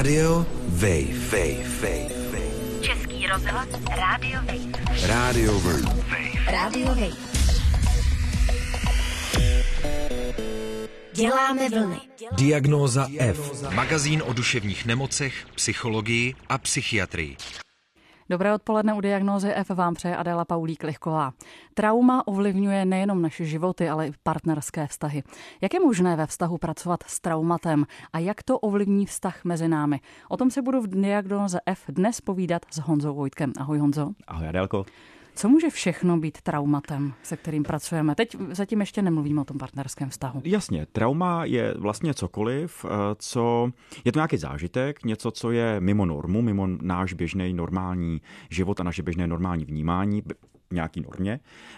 Rádio Wave. Český rozhlas Rádio Wave. Rádio Wave. Rádio Wave. Děláme vlny. Diagnóza F. Magazín o duševních nemocech, psychologii a psychiatrii. Dobré odpoledne, u Diagnózy F vám přeje Adéla Paulík-Lichková. Trauma ovlivňuje nejenom naše životy, ale i partnerské vztahy. Jak je možné ve vztahu pracovat s traumatem a jak to ovlivní vztah mezi námi? O tom se budu v Diagnóze F dnes povídat s Honzou Vojtkem. Ahoj, Honzo. Ahoj, Adélko. Co může všechno být traumatem, se kterým pracujeme? Teď zatím ještě nemluvíme o tom partnerském vztahu. Jasně, trauma je vlastně cokoliv, co je to nějaký zážitek, něco, co je mimo normu, mimo náš běžný normální život a naše běžné normální vnímání, nějaký normě.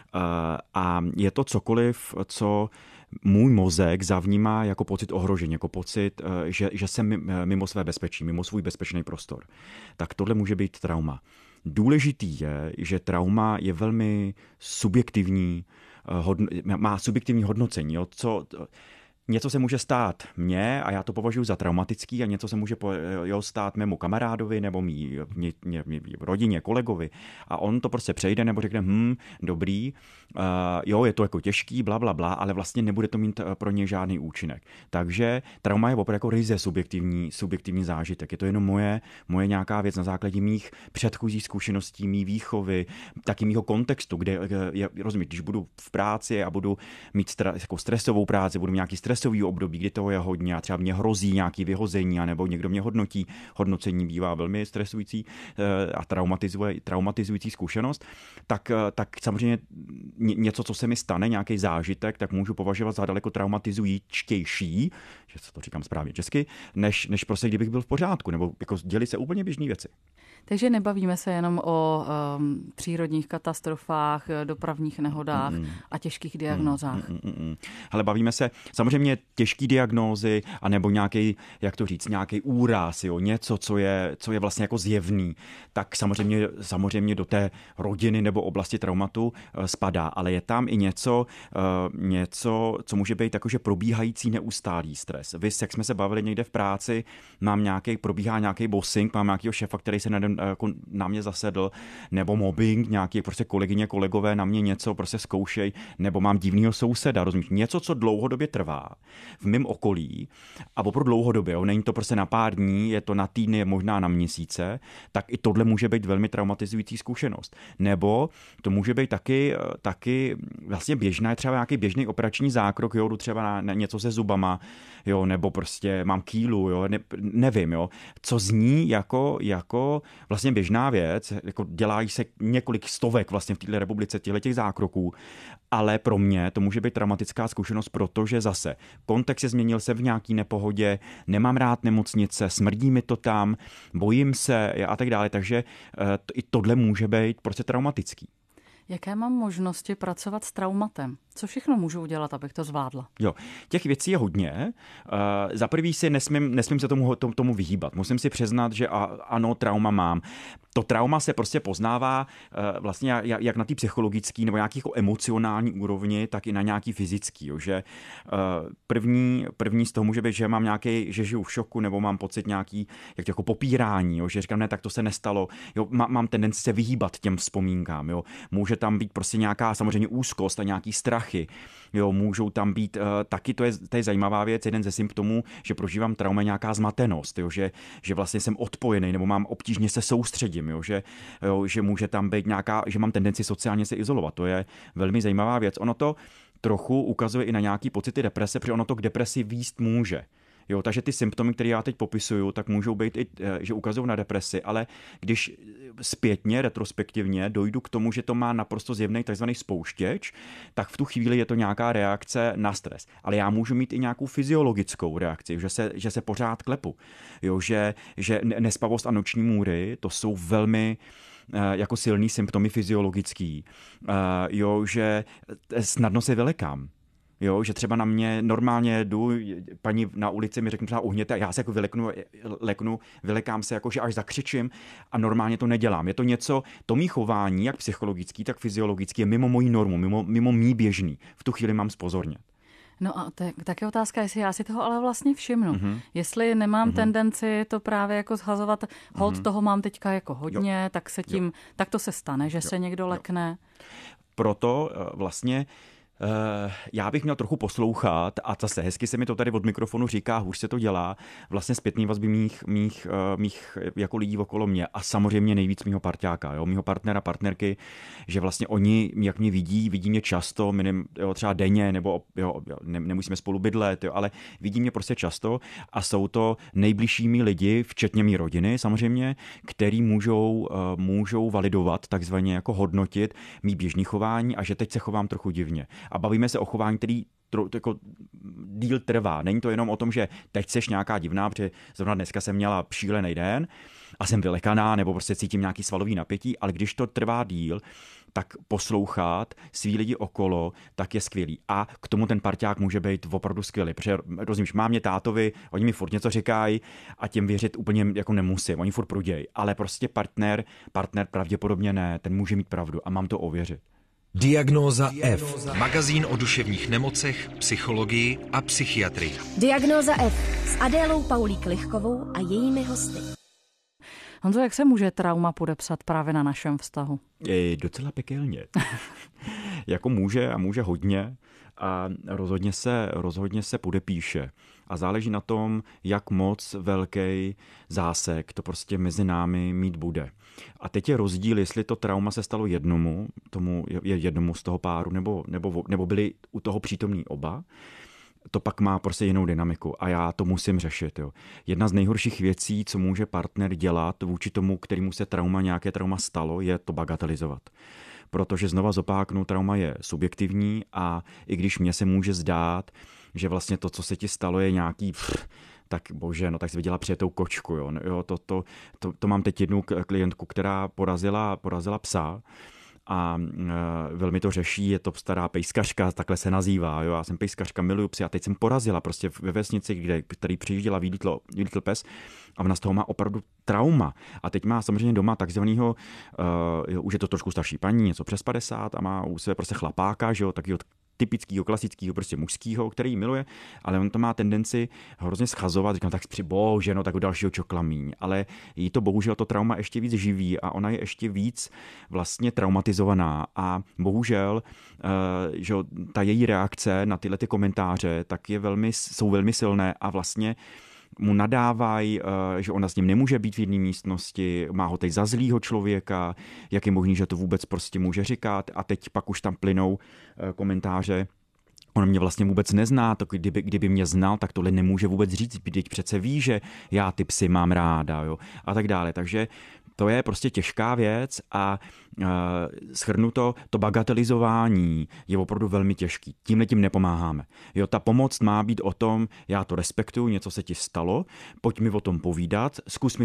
A je to cokoliv, co můj mozek zavnímá jako pocit ohrožení, jako pocit, že jsem mimo své bezpečí, mimo svůj bezpečný prostor. Tak tohle může být trauma. Důležitý je, že trauma je velmi subjektivní, má subjektivní hodnocení. Něco se může stát mně a já to považuji za traumatický a něco se může stát mému kamarádovi nebo mý rodině, kolegovi a on to prostě přejde nebo řekne, dobrý, je to jako těžký, bla, ale vlastně nebude to mít pro ně žádný účinek. Takže trauma je opravdu jako ryze subjektivní zážitek. Je to jenom moje nějaká věc na základě mých předchozích zkušeností, mý výchovy, taky mýho kontextu, kde rozumíš, když budu v práci a budu mít jako stresovou práci, budu mít nějaký stresový období, kdy toho je hodně a třeba mě hrozí nějaký vyhození, nebo někdo mě hodnotí. Hodnocení bývá velmi stresující a traumatizující zkušenost. Tak samozřejmě něco, co se mi stane, nějaký zážitek, tak můžu považovat za daleko traumatizujítější, že to říkám správně česky, než prostě kdybych byl v pořádku, nebo jako děli se úplně běžné věci. Takže nebavíme se jenom o přírodních katastrofách, dopravních nehodách a těžkých diagnózách. Ale bavíme se samozřejmě těžké diagnózy, anebo nějaký, jak to říct, nějaký úraz, něco, co je vlastně jako zjevný, tak samozřejmě do té rodiny nebo oblasti traumatu spadá. Ale je tam i něco, co může být jakože probíhající neustálý stres. Vy, jak jsme se bavili někde v práci, probíhá nějaký bossing, mám nějakého šéfa, který se na mě zasedl, nebo mobbing, nějaký prostě kolegyně, kolegové na mě něco prostě zkoušej, nebo mám divného souseda, rozumíš? Něco, co dlouhodobě trvá v mém okolí a opravdu dlouhodobě, není to prostě na pár dní, je to na týdny, možná na měsíce, tak i tohle může být velmi traumatizující zkušenost. Nebo to může být taky vlastně běžná, třeba nějaký běžný operační zákrok, jdu třeba na něco se zubama, nebo prostě mám kýlu, nevím, co zní jako vlastně běžná věc, jako dělají se několik stovek vlastně v této republice těch zákroků, ale pro mě to může být traumatická zkušenost, protože zase kontext se změnil, se v nějaký nepohodě, nemám rád nemocnice, smrdí mi to tam, bojím se a tak dále, takže i tohle může být prostě traumatický. Jaké mám možnosti pracovat s traumatem? Co všechno můžu udělat, abych to zvládla? Těch věcí je hodně. Za prvý si nesmím se tomu vyhýbat. Musím si přiznat, že ano, trauma mám. To trauma se prostě poznává vlastně jak na té psychologické nebo nějaký emocionální úrovni, tak i na nějaký fyzický. Že první z toho může být, že mám že žiju v šoku nebo mám pocit nějaký jako popírání, že říkám, ne, tak to se nestalo. Mám tendenci se vyhýbat těm vzpomínkám. Může tam být prostě nějaká samozřejmě úzkost a nějaký strachy. Můžou tam být taky, to je zajímavá věc, jeden ze symptomů, že prožívám trauma, nějaká zmatenost, že vlastně jsem odpojený nebo mám obtížně se soustředím, že může tam být že mám tendenci sociálně se izolovat. To je velmi zajímavá věc. Ono to trochu ukazuje i na nějaký pocity deprese, protože ono to k depresi vést může. Takže ty symptomy, které já teď popisuju, tak můžou být i, že ukazují na depresi, ale když zpětně, retrospektivně dojdu k tomu, že to má naprosto zjevný takzvaný spouštěč, tak v tu chvíli je to nějaká reakce na stres. Ale já můžu mít i nějakou fyziologickou reakci, že se pořád klepu. Že nespavost a noční můry, to jsou velmi jako silný symptomy fyziologický. Že snadno se vylekám. Že třeba na mě normálně jdu, paní na ulici mi řekne třeba uhněte a já se jako vylekám se, jako že až zakřičím a normálně to nedělám. Je to něco, to mý chování, jak psychologický, tak fyziologický, je mimo mojí normu, mimo mý běžný. V tu chvíli mám zpozornět. No a tak je otázka, jestli já si toho ale vlastně všimnu. Jestli nemám tendenci to právě jako zhazovat, hold toho mám teďka jako hodně, tak se tím, tak to se stane, že se někdo lekne. Proto vlastně já bych měl trochu poslouchat a zase hezky se mi to tady od mikrofonu říká, už se to dělá, vlastně zpětný vazby mých jako lidí okolo mě a samozřejmě nejvíc mýho parťáka, jo, mýho partnera, partnerky, že vlastně oni, jak mě vidí mě často, třeba denně, nebo nemusíme spolu bydlet, ale vidí mě prostě často a jsou to nejbližšími lidi, včetně mý rodiny samozřejmě, který můžou validovat, takzvaně jako hodnotit mý běžný chování a že teď se chovám trochu divně. A bavíme se o chování, který jako díl trvá. Není to jenom o tom, že teď seš nějaká divná, protože zrovna dneska jsem měla šílený den a jsem vylekaná, nebo prostě cítím nějaký svalový napětí, ale když to trvá díl, tak poslouchat svý lidi okolo, tak je skvělý. A k tomu ten parťák může být opravdu skvělý. Protože rozumíš, mám mě tátovi, oni mi furt něco říkají a těm věřit úplně jako nemusím. Oni furt prudějí. Ale prostě partner pravděpodobně ne, ten může mít pravdu a mám to ověřit. Diagnóza F. Magazín o duševních nemocech, psychologii a psychiatrii. Diagnóza F s Adélou Paulík Lichkovou a jejími hosty. Honzo, jak se může trauma podepsat právě na našem vztahu? Je docela pekelně. Jako může a může hodně a rozhodně se podepíše. A záleží na tom, jak moc velký zásek to prostě mezi námi mít bude. A teď je rozdíl, jestli to trauma se stalo jednomu z toho páru, nebo byli u toho přítomní oba. To pak má prostě jinou dynamiku a já to musím řešit. Jo. Jedna z nejhorších věcí, co může partner dělat vůči tomu, kterému se nějaké trauma stalo, je to bagatelizovat. Protože znova zopáknu, trauma je subjektivní a i když mně se může zdát, že vlastně to, co se ti stalo, je nějaký tak bože, no tak jsi viděla přijetou kočku, jo. To mám teď jednu klientku, která porazila psa a velmi to řeší, je to stará pejskařka, takhle se nazývá, jo. Já jsem pejskařka, miluju psy a teď jsem porazila prostě ve vesnici, který přijížděla výditl pes a ona z toho má opravdu trauma. A teď má samozřejmě doma takzvanýho, už je to trošku starší paní, něco přes 50 a má u sebe prostě chlapáka, že jo, takovýho typického, klasického, prostě mužského, který ji miluje, ale on to má tendenci hrozně schazovat, říkám, tak bože, no tak u dalšího čokla míň, ale jí to bohužel to trauma ještě víc živí a ona je ještě víc vlastně traumatizovaná a bohužel, že ta její reakce na tyhle ty komentáře tak jsou velmi silné a vlastně mu nadávají, že ona s ním nemůže být v jedné místnosti, má ho teď za zlýho člověka, jak je možný, že to vůbec prostě může říkat a teď pak už tam plynou komentáře, on mě vlastně vůbec nezná, to kdyby mě znal, tak tohle nemůže vůbec říct, když přece ví, že já ty psy mám ráda, jo, a tak dále, takže to je prostě těžká věc a shrnuto, to bagatelizování je opravdu velmi těžký. Tímhletím nepomáháme. Jo, ta pomoc má být o tom, já to respektuju, něco se ti stalo, pojď mi o tom povídat,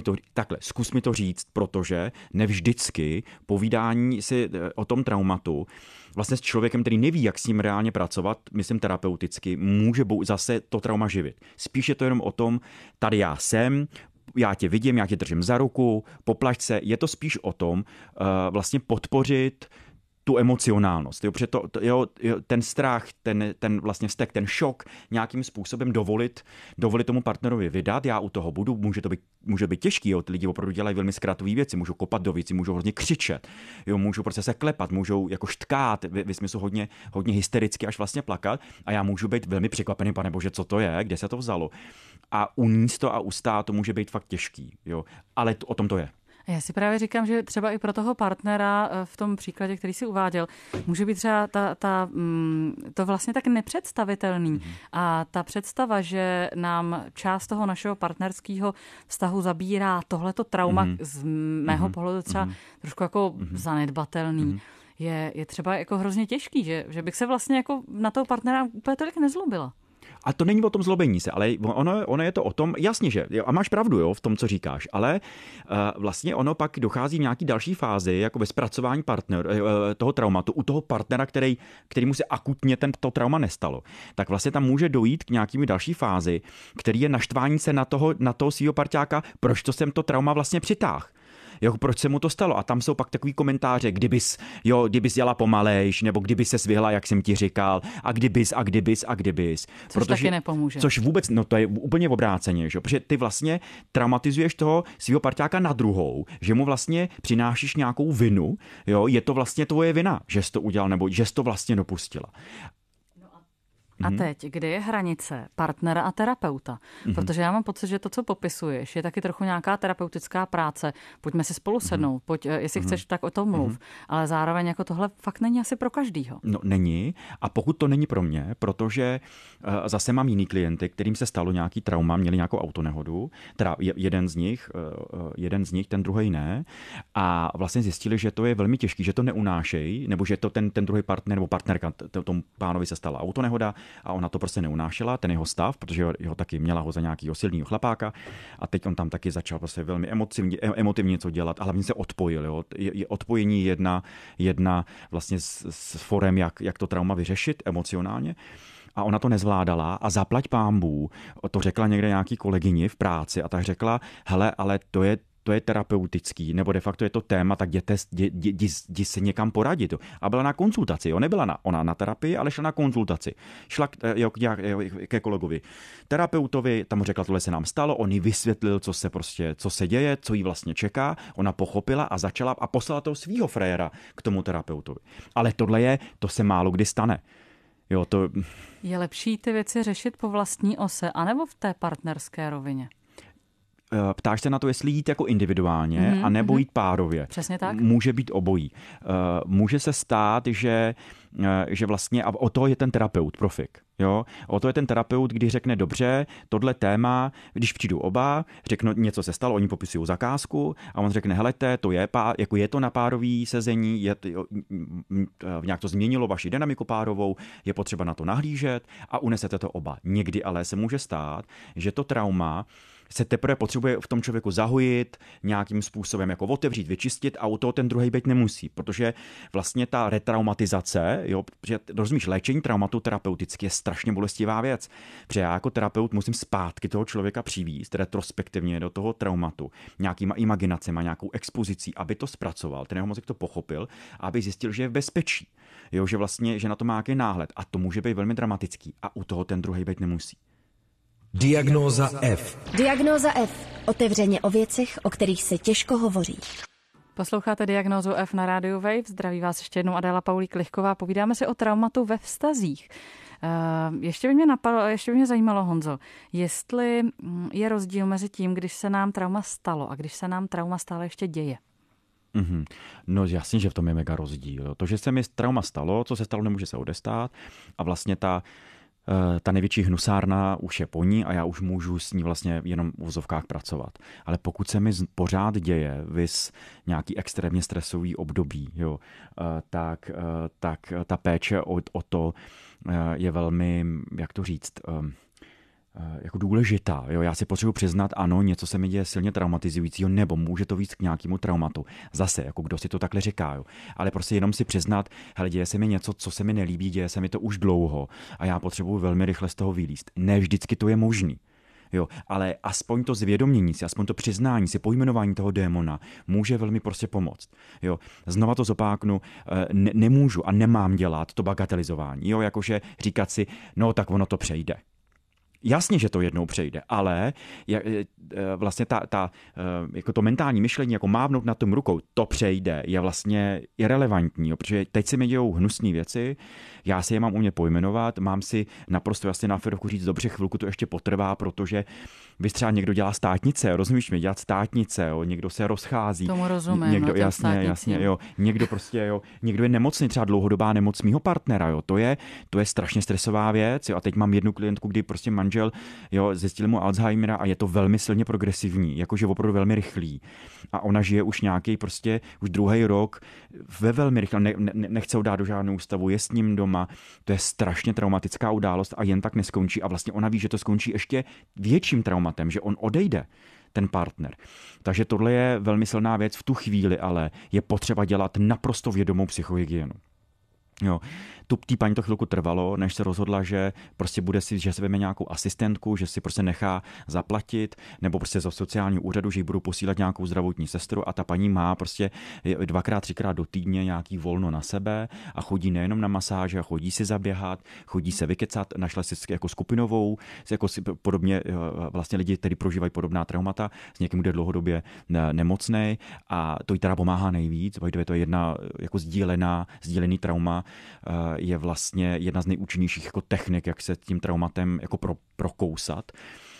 zkus mi to říct, protože nevždycky povídání si o tom traumatu vlastně s člověkem, který neví, jak s ním reálně pracovat, myslím terapeuticky, může zase to trauma živit. Spíš je to jenom o tom, tady já jsem, já tě vidím, já tě držím za ruku, poplač se, je to spíš o tom vlastně podpořit tu emocionálnost, protože ten strach, ten vlastně vztek, ten šok nějakým způsobem dovolit tomu partnerovi vydat, já u toho budu, může být těžký, jo, ty lidi opravdu dělají velmi zkratové věci, můžou kopat do věcí, můžou hrozně křičet, jo, můžou prostě se klepat, můžou jako štkát, ve smyslu hodně hystericky až vlastně plakat a já můžu být velmi překvapený, pane bože, co to je, kde se to vzalo. A uníst to a ustát to může být fakt těžký, jo, ale o tom to je. Já si právě říkám, že třeba i pro toho partnera v tom příkladě, který si uváděl, může být třeba to vlastně tak nepředstavitelný. A ta představa, že nám část toho našeho partnerského vztahu zabírá tohleto trauma, z mého pohledu třeba trošku jako zanedbatelný, je třeba jako hrozně těžký, že bych se vlastně jako na toho partnera úplně tolik nezlobila. A to není o tom zlobení se, ale ono je to o tom, jasně, že, a máš pravdu, jo, v tom, co říkáš, ale vlastně ono pak dochází v nějaký další fázi, jako ve zpracování toho traumatu, u toho partnera, kterýmu se akutně to trauma nestalo, tak vlastně tam může dojít k nějakými další fázi, který je naštvání se na toho svýho parťáka, proč to jsem to trauma vlastně přitáhl. Jako proč se mu to stalo? A tam jsou pak takový komentáře, kdybys jela pomalejš, nebo kdyby se svěhla, jak jsem ti říkal, a kdybys. Což taky nepomůže. Což vůbec, to je úplně obráceně, že? Protože ty vlastně traumatizuješ toho svého parťáka na druhou, že mu vlastně přinášíš nějakou vinu, jo? Je to vlastně tvoje vina, že jsi to udělal, nebo že jsi to vlastně dopustila. A teď, kde je hranice partnera a terapeuta? Protože já mám pocit, že to, co popisuješ, je taky trochu nějaká terapeutická práce. Pojďme si spolu sednout, jestli chceš, tak o tom mluv. Ale zároveň jako tohle fakt není asi pro každýho. No není. A pokud to není pro mě, protože zase mám jiný klienty, kterým se stalo nějaký trauma, měli nějakou autonehodu, teda jeden z nich, ten druhý ne. A vlastně zjistili, že to je velmi těžký, že to neunášejí, nebo že to ten druhý partner nebo partnerka tomu pánovi se stala autonehoda, a ona to prostě neunášela, ten jeho stav, protože ho taky měla ho za nějakýho silného chlapáka a teď on tam taky začal prostě velmi emotivně něco dělat a hlavně se odpojil. Jo. Je odpojení jedna vlastně z forem, jak to trauma vyřešit emocionálně. A ona to nezvládala a zaplať pánbů, to řekla někde nějaký kolegyni v práci a tak řekla, hele, ale to je terapeutický, nebo de facto je to téma, tak jdi se někam poradit. A byla na konzultaci, nebyla ona na terapii, ale šla na konzultaci. Šla ke kolegovi terapeutovi, tam mu řekla, tohle se nám stalo, on jí vysvětlil, co se děje, co jí vlastně čeká, ona pochopila a začala a poslala toho svýho frajera k tomu terapeutovi. Ale to se málo kdy stane. Jo, to... Je lepší ty věci řešit po vlastní ose, anebo v té partnerské rovině? Ptáš se na to, jestli jít jako individuálně, anebo jít párově. Přesně tak. Může být obojí. Může se stát, že vlastně, a o to je ten terapeut, profik. Jo? O to je ten terapeut, když řekne, dobře, tohle téma, když přijdou oba, řeknou, něco se stalo, oni popisují zakázku a on řekne, helejte, je to na párový sezení, nějak to změnilo vaši dynamiku párovou, je potřeba na to nahlížet a unesete to oba. Někdy ale se může stát, že to trauma se teprve potřebuje v tom člověku zahojit, nějakým způsobem jako otevřít, vyčistit a u toho ten druhý být nemusí, protože vlastně ta retraumatizace, jo, protože rozumíš, léčení traumatu terapeuticky je strašně bolestivá věc. Protože já jako terapeut musím zpátky toho člověka přivízt retrospektivně do toho traumatu, nějakýma imaginacema, nějakou expozicí, aby to zpracoval, ten jeho mozek to pochopil, aby zjistil, že je v bezpečí, jo, že vlastně, že na to má nějaký náhled a to může být velmi dramatický a u toho ten druhý být nemusí. Diagnóza F. Diagnóza F. Otevřeně o věcech, o kterých se těžko hovoří. Posloucháte Diagnózu F na rádiu Wave. Zdraví vás ještě jednou Adéla Paulík-Lichková. Povídáme si o traumatu ve vztazích. Ještě by mě zajímalo, Honzo, jestli je rozdíl mezi tím, když se nám trauma stalo a když se nám trauma stále ještě děje. No jasně, že v tom je mega rozdíl. To, že se mi trauma stalo, co se stalo, nemůže se odestát a vlastně ta největší hnusárna už je po ní a já už můžu s ní vlastně jenom v uvozovkách pracovat. Ale pokud se mi pořád děje, vys nějaký extrémně stresový období, jo, tak ta péče o to je velmi, jak to říct, jako důležitá. Jo? Já si potřebuji přiznat, ano, něco se mi děje silně traumatizujícího, nebo může to víc k nějakému traumatu. Zase, jako kdo si to takhle říká. Jo? Ale prostě jenom si přiznat, hele, děje se mi něco, co se mi nelíbí, děje se mi to už dlouho a já potřebuji velmi rychle z toho vylízt. Ne vždycky to je možný. Jo, ale aspoň to zvědomění si, aspoň to přiznání si, pojmenování toho démona může velmi prostě pomoct. Jo, znova to zopáknu, nemůžu a nemám dělat to bagatelizování. Jo, jakože říkat si, no tak ono to přejde. Jasně, že to jednou přejde, ale vlastně jako to mentální myšlení, jako mávnout nad tom rukou, to přejde, je vlastně irelevantní, protože teď se mi dějou hnusné věci, já si je mám umět pojmenovat, mám si naprosto jasně na férovku říct, dobře, chvilku to ještě potrvá, protože vy třeba někdo dělá státnice, rozumíš mi, dělat státnice, jo, někdo se rozchází. Tomu rozumím, někdo, jasně, jo, někdo prostě, jo, někdo je nemocný, třeba dlouhodobá nemoc mýho partnera, jo, to je strašně stresová věc, jo, a teď mám jednu klientku, kdy prostě manžel, jo, zjistili mu Alzheimera a je to velmi silně progresivní, jakože opravdu velmi rychlý. A ona žije už nějaký prostě už druhý rok ve velmi rychle, nechce ho dát do žádnou ústavu, je s ním doma. To je strašně traumatická událost a jen tak neskončí a vlastně ona ví, že to skončí ještě větším traumatem, že on odejde, ten partner. Takže tohle je velmi silná věc v tu chvíli, ale je potřeba dělat naprosto vědomou psychohygienu. Jo. Té paní to chvilku trvalo, než se rozhodla, že prostě že se veme nějakou asistentku, že si prostě nechá zaplatit, nebo prostě za sociální úřadu, že jí budou posílat nějakou zdravotní sestru a ta paní má prostě 2x, 3x do týdně nějaký volno na sebe a chodí nejenom na masáže, chodí si zaběhat, chodí se vykecat, našla si jako skupinovou, jako si podobně vlastně lidi, kteří prožívají podobná traumata, s někým, kdo je dlouhodobě nemocnej a to jí teda pomáhá nejvíc, protože to je jedna jako sdílený trauma, je vlastně jedna z nejúčinnějších jako technik, jak se tím traumatem jako prokousat.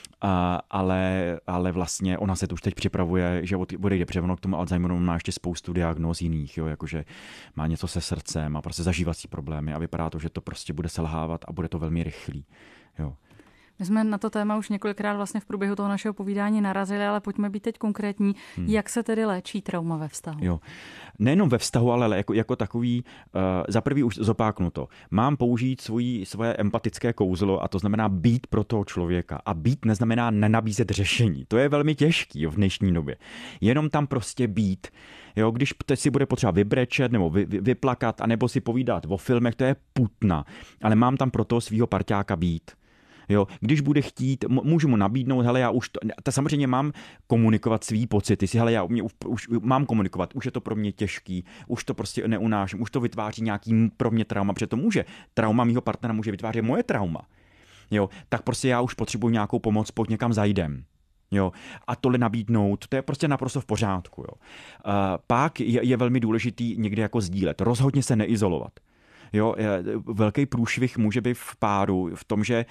Ale vlastně ona se to už teď připravuje, že odejde převno k tomu Alzheimeru, má ještě spoustu diagnóz jiných, jo, jakože má něco se srdcem a prostě zažívací problémy a vypadá to, že to prostě bude selhávat a bude to velmi rychlý. Jo. My jsme na to téma už několikrát vlastně v průběhu toho našeho povídání narazili, ale pojďme být teď konkrétní. Jak se tedy léčí trauma ve vztahu? Jo. Nejenom ve vztahu, ale jako takový, za prvý už zopáknu to. Mám použít svoje empatické kouzlo a to znamená být pro toho člověka. A být neznamená nenabízet řešení. To je velmi těžký v dnešní době. Jenom tam prostě být. Jo, když teď si bude potřeba vybrečet nebo vyplakat, anebo si povídat o filmech, to je putna. Ale mám tam pro toho svýho parťáka být. Jo, když bude chtít, můžu mu nabídnout, hele, já už to samozřejmě mám komunikovat svý pocity, hele, já už mám komunikovat, už je to pro mě těžký, už to prostě neunáším, už to vytváří nějaký pro mě trauma, protože to trauma mýho partnera může vytvářet moje trauma. Jo, tak prostě já už potřebuji nějakou pomoc, pojď někam zajdem. Jo, a tohle nabídnout, to je prostě naprosto v pořádku. Jo. Pak je velmi důležitý někde jako sdílet, rozhodně se neizolovat. Jo, velký průšvih může být v páru v tom, že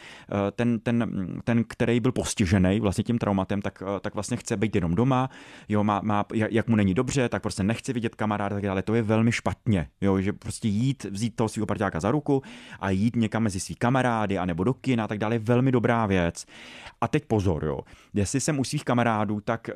ten který byl postižený vlastně tím traumatem, tak vlastně chce být jenom doma, jo, jak mu není dobře, tak prostě nechce vidět kamaráda, tak dále. To je velmi špatně, jo, že prostě vzít toho svého parťáka za ruku a jít někam mezi svý kamarády anebo do kina a tak dále je velmi dobrá věc. A teď pozor, jo, jestli jsem u svých kamarádů, tak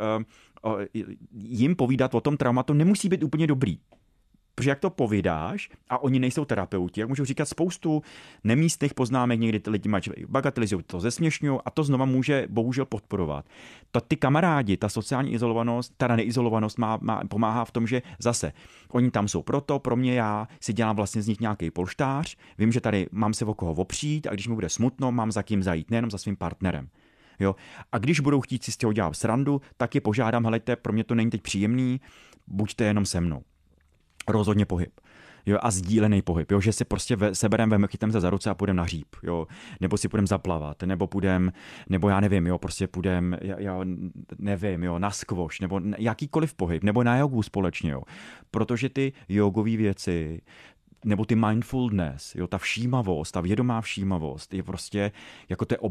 jim povídat o tom traumatu nemusí být úplně dobrý. Protože jak to povídáš a oni nejsou terapeuti, jak můžou říkat spoustu nemístných poznámek, někdy ty lidi bagatelizují, to zesměšňují a to znova může bohužel podporovat. Ty kamarádi, ta sociální izolovanost, ta neizolovanost pomáhá v tom, že zase oni tam jsou pro mě já si dělám vlastně z nich nějaký polštář, vím, že tady mám se o koho opřít a když mi bude smutno, mám za kým zajít, nejenom za svým partnerem. Jo? A když budou chtít si z toho dělat srandu, tak je požádám, helejte, pro mě to není teď příjemný, buďte jenom se mnou. Rozhodně pohyb. Jo, a sdílený pohyb, jo, že si prostě seberem, chytem se za ruce a půjdem na hříb, jo, nebo si půjdem zaplavat, nebo já nevím, jo, prostě půjdem, já nevím, jo, na squash, nebo jakýkoliv pohyb, nebo na jogu společně, jo, protože ty jogové věci, nebo ty mindfulness, jo, ta všímavost, ta vědomá všímavost je prostě jako to je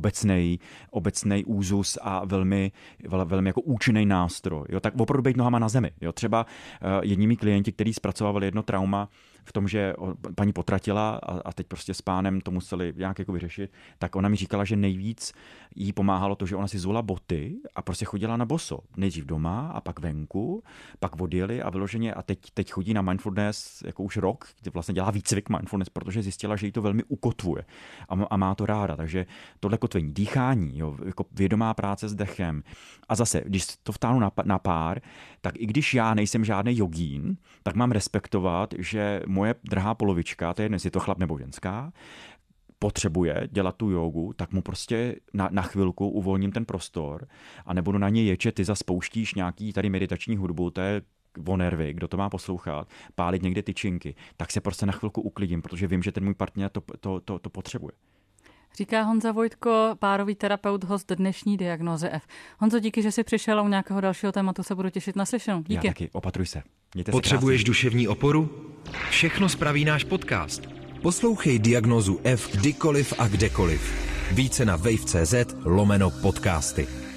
obecnej úzus a velmi jako účinný nástroj. Jo, tak opravdu být nohama na zemi. Jo, třeba jedni mý klienti, kteří zpracovali jedno trauma v tom, že paní potratila a teď prostě s pánem to museli nějak jako vyřešit, tak ona mi říkala, že nejvíc jí pomáhalo to, že ona si zula boty a prostě chodila na boso. Nejdřív doma a pak venku, pak odjeli a vyloženě a teď chodí na mindfulness jako už rok, kdy vlastně dělá výcvik mindfulness, protože zjistila, že jí to velmi ukotvuje a má to ráda. Takže tohle kotvení, dýchání, jo, jako vědomá práce s dechem. A zase, když to vtáhnu na pár, tak i když já nejsem žádný jogín, tak mám respektovat, že moje drahá polovička, to je jedno, jestli je to chlap nebo ženská, potřebuje dělat tu jogu, tak mu prostě na chvilku uvolním ten prostor a nebudu na něj ječet, ty zas pouštíš nějaký tady meditační hudbu, to je o nervy, kdo to má poslouchat, pálit někde tyčinky, tak se prostě na chvilku uklidím, protože vím, že ten můj partner to potřebuje. Říká Honza Vojtko, párový terapeut, host dnešní Diagnózy F. Honzo, díky, že jsi přišel a u nějakého dalšího tématu se budu těšit na slyšenou. Díky. Já taky, opatruj se. Potřebuješ duševní oporu? Všechno spraví náš podcast. Poslouchej Diagnózu F kdykoliv a kdekoliv. Více na wave.cz/podcasty.